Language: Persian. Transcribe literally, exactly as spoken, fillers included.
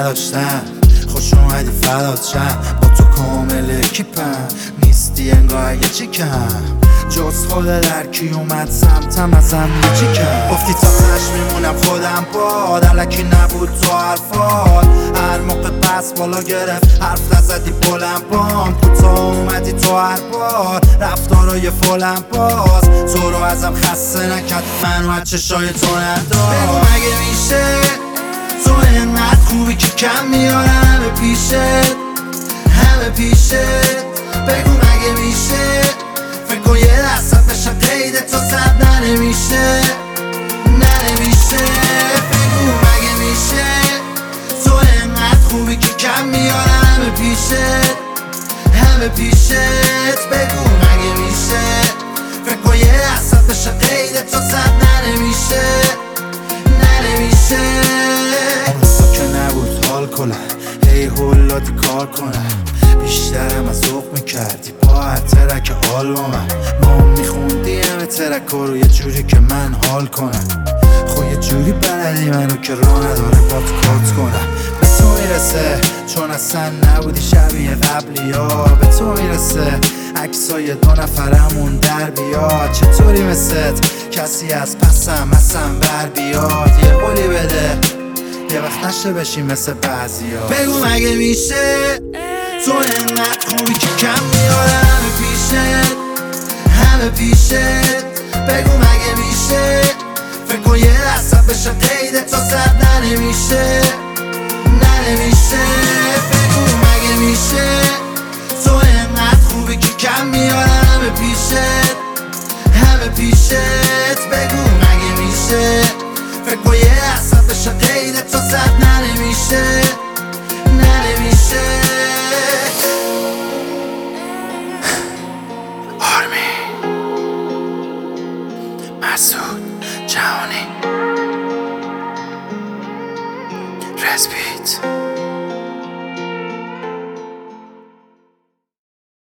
نداشتم. خوش اومدی فدات شم، با تو کامل کیپم، نیستی انگار اگه چی کم جز خود در کی اومد سمتم ازم چی کم. گفتی تا تش میمونم خودم باد، علکی نبود تو حرفات، هر موقع بس بالا گرفت حرف نزدی بلند بام، کوتاه اومدی تو هر بار رفتارای فولم باز، تو رو ازم خسته نکرد منو از چشای تو ندار. بگو مگه میشه تو اینقدر خوبی که کم میارم همه پیشت همه پیشت. بگو مگه میشه فکر کن یه دستت بشه قید تو صد ننمیشه ننمیشه. بگو مگه میشه تو اینقدر خوبی که کم میارم همه پیشت همه پیشت. بگو مگه میشه فکر کن یه دستت بشه قید تو صد ننمیشه ننمیشه. حال کنم هی هولادی کار کنم، بیشترم از ذوق میکردی با هر ترک حال با من، ما میخوندی همه ترک رو یه جوری که من حال کنم. خب یه جوری بلدی منو که راه نداره با تو کات کنم. به تو میرسه چون اصلا نبودی شبیه قبلی ها، به تو میرسه عکسای دو نفرمون در بیاد، چطوری مثل کسی از پسم اصلا بر بیاد. یه قولی بده یه وقت نشه بشی مثل بعضی ها. بگو مگه میشه تو اینقدر خوبی که کم میارم همه پیشت همه پیشت. بگو مگه میشه فکر کن یه دستت بشه قید تو صد ننمیشه ننمیشه. بگو مگه میشه تو اینقدر خوبی که کم میارم همه پیشت همه پیشت. بگو مگه میشه فکر کن یه دستت بشه قید تو صد ننمیشه ننمیشه. آرمی مسعود جهانی رسپیت